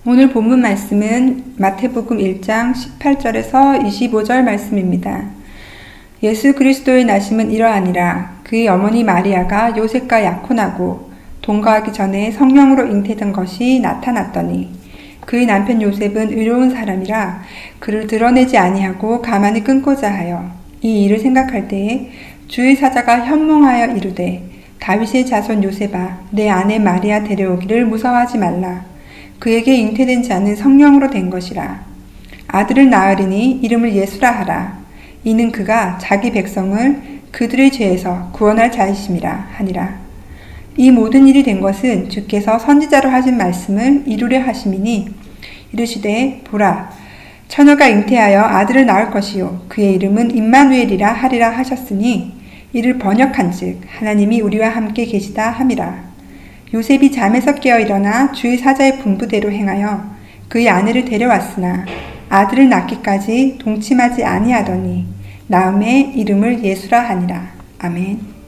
오늘 본문 말씀은 마태복음 1장 18절에서 25절 말씀입니다. 예수 그리스도의 나심은 이러하니라. 그의 어머니 마리아가 요셉과 약혼하고 동거하기 전에 성령으로 잉태된 것이 나타났더니 그의 남편 요셉은 의로운 사람이라 그를 드러내지 아니하고 가만히 끊고자 하여 이 일을 생각할 때에 주의 사자가 현몽하여 이르되 다윗의 자손 요셉아 내 아내 마리아 데려오기를 무서워하지 말라. 그에게 잉태된 자는 성령으로 된 것이라. 아들을 낳으리니 이름을 예수라 하라. 이는 그가 자기 백성을 그들의 죄에서 구원할 자이심이라 하니라. 이 모든 일이 된 것은 주께서 선지자로 하신 말씀을 이루려 하심이니 이르시되 보라 처녀가 잉태하여 아들을 낳을 것이요 그의 이름은 임마누엘이라 하리라 하셨으니 이를 번역한즉 하나님이 우리와 함께 계시다 함이라. 요셉이 잠에서 깨어 일어나 주의 사자의 분부대로 행하여 그의 아내를 데려왔으나 아들을 낳기까지 동침하지 아니하더니 낳음에 이름을 예수라 하니라. 아멘.